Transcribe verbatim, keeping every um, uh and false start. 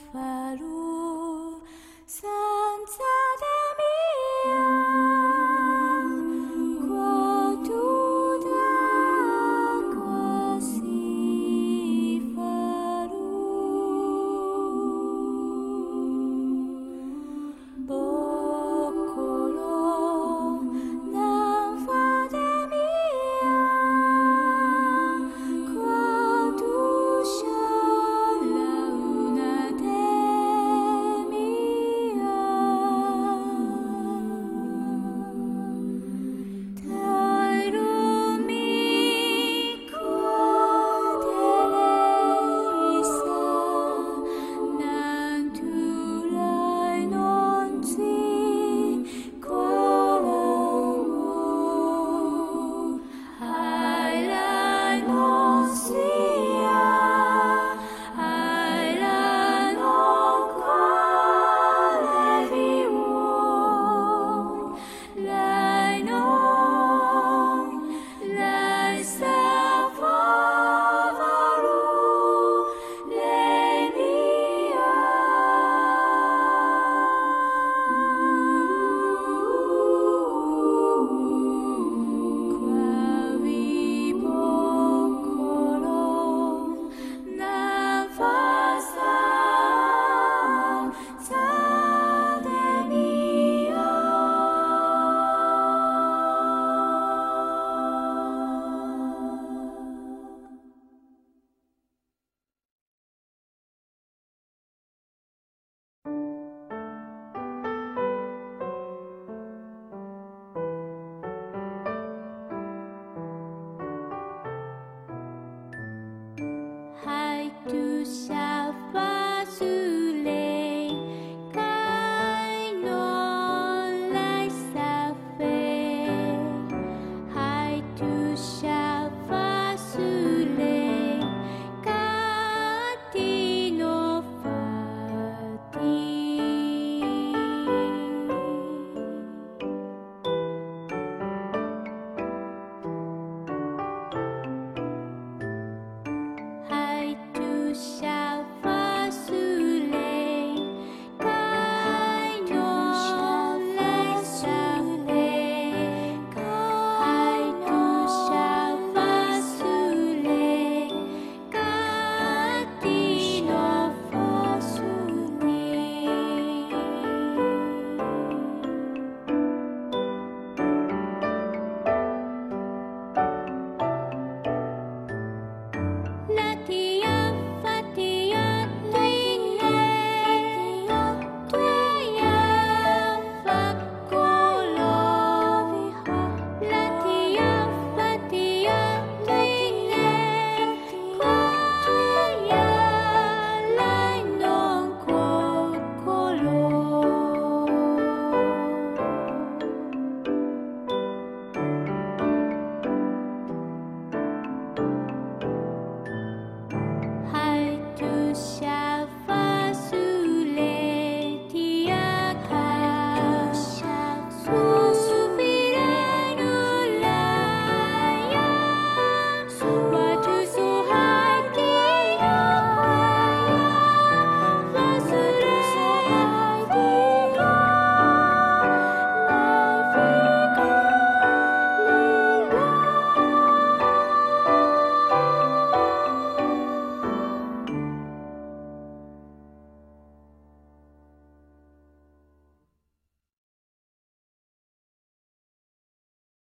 faru senza te mia quatuda quasi faru boccolo nan fate mia quatu scialla una te mia tairumi quateresa nan tulai non si qualamo hai non sia hai non quale vivo lei non lei sa favaru lei mia quavi boccolo nan fasa sade mia hai tu siapa sule kai non lai safe hai tu siapa sule kati no fati hai tu siapa sule kai non lai safe hai tu siapa sule kati no fasuni Latia fatia tuia tuia faccolo Latia fatia tuia tuia lai non coccolo hai tu siapa